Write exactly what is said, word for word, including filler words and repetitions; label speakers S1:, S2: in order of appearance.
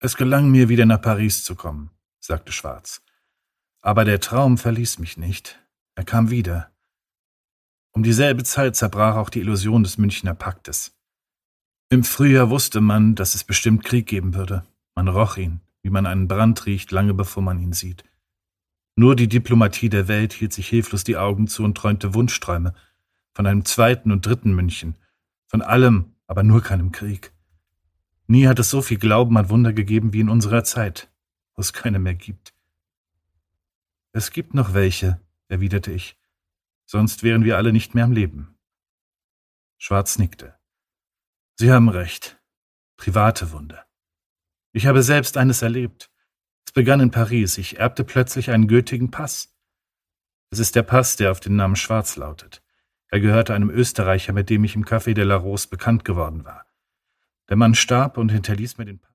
S1: Es gelang mir, wieder nach Paris zu kommen, sagte Schwarz. Aber der Traum verließ mich nicht. Er kam wieder. Um dieselbe Zeit zerbrach auch die Illusion des Münchner Paktes. Im Frühjahr wusste man, dass es bestimmt Krieg geben würde. Man roch ihn, wie man einen Brand riecht, lange bevor man ihn sieht. Nur die Diplomatie der Welt hielt sich hilflos die Augen zu und träumte Wunschträume von einem zweiten und dritten München, von allem, aber nur keinem Krieg. Nie hat es so viel Glauben an Wunder gegeben wie in unserer Zeit, wo es keine mehr gibt. Es gibt noch welche, erwiderte ich, sonst wären wir alle nicht mehr am Leben. Schwarz nickte. Sie haben recht. Private Wunder. Ich habe selbst eines erlebt. Es begann in Paris. Ich erbte plötzlich einen gültigen Pass. Es ist der Pass, der auf den Namen Schwarz lautet. Er gehörte einem Österreicher, mit dem ich im Café de la Rose bekannt geworden war. Der Mann starb und hinterließ mir den Pass.